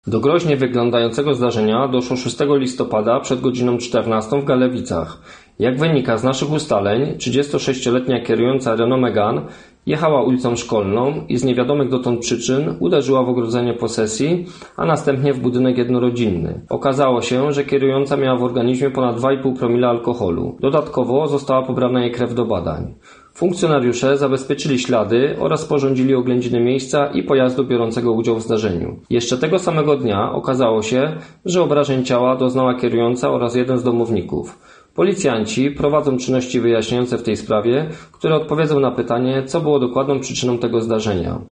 Do groźnie wyglądającego zdarzenia doszło 6 listopada przed godziną 14 w Galewicach. Jak wynika z naszych ustaleń, 36-letnia kierująca Renault Megane jechała ulicą Szkolną i z niewiadomych dotąd przyczyn uderzyła w ogrodzenie posesji, a następnie w budynek jednorodzinny. Okazało się, że kierująca miała w organizmie ponad 2,5 promila alkoholu. Dodatkowo została pobrana jej krew do badań. Funkcjonariusze zabezpieczyli ślady oraz sporządzili oględziny miejsca i pojazdu biorącego udział w zdarzeniu. Jeszcze tego samego dnia okazało się, że obrażeń ciała doznała kierująca oraz jeden z domowników. Policjanci prowadzą czynności wyjaśniające w tej sprawie, które odpowiedzą na pytanie, co było dokładną przyczyną tego zdarzenia.